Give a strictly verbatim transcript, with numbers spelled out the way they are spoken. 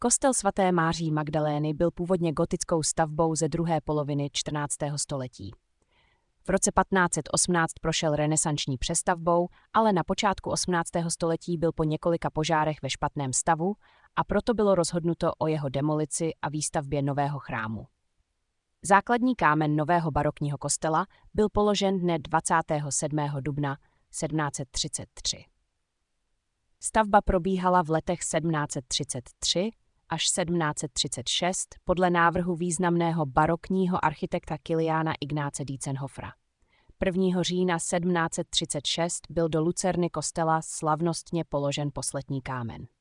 Kostel svaté Máří Magdalény byl původně gotickou stavbou ze druhé poloviny čtrnáctého století. V roce patnáct set osmnáct prošel renesanční přestavbou, ale na počátku osmnáctého století byl po několika požárech ve špatném stavu a proto bylo rozhodnuto o jeho demolici a výstavbě nového chrámu. Základní kámen nového barokního kostela byl položen dne dvacátého sedmého dubna sedmnáct set třicet tři. Stavba probíhala v letech sedmnáct set třicet tři až sedmnáct set třicet šest podle návrhu významného barokního architekta Kiliána Ignáce Dientzenhofera. prvního října sedmnáct set třicet šest byl do lucerny kostela slavnostně položen poslední kámen.